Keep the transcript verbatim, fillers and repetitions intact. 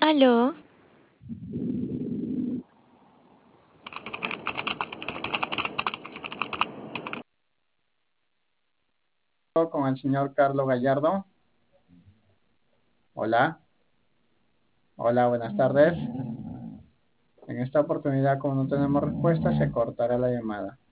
Aló, Con el señor Carlos Gallardo. Hola, hola, buenas tardes. En esta oportunidad, como no tenemos respuesta, se cortará la llamada.